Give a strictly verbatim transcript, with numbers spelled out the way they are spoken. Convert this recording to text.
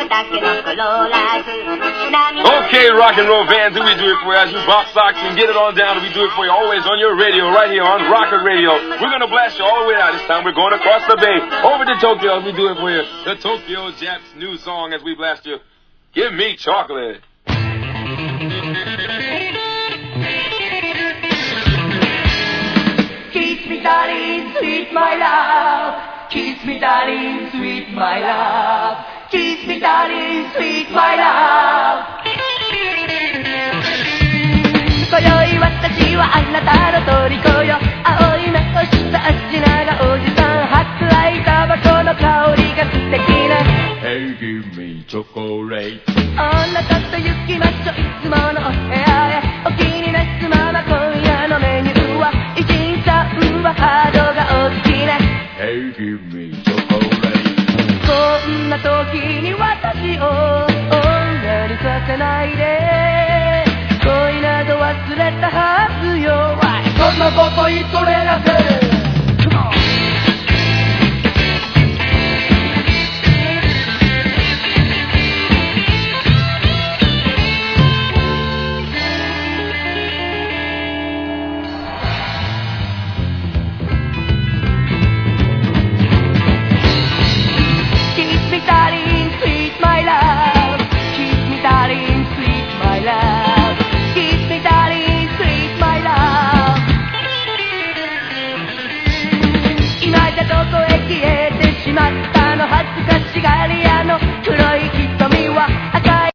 Okay, rock and roll fans, we do it for you. As you box socks and get it on down, we do it for you always on your radio, right here on Rocket Radio. We're going to blast you all the way out. This time we're going across the bay, over to Tokyo as we do it for you. The Tokyo Japs new song as we blast you. Give me chocolate. Kiss me, darling, sweet my love. Kiss me, darling, sweet my love. Kiss me, darling, sweet my love. 今宵私はあなたの虜よ。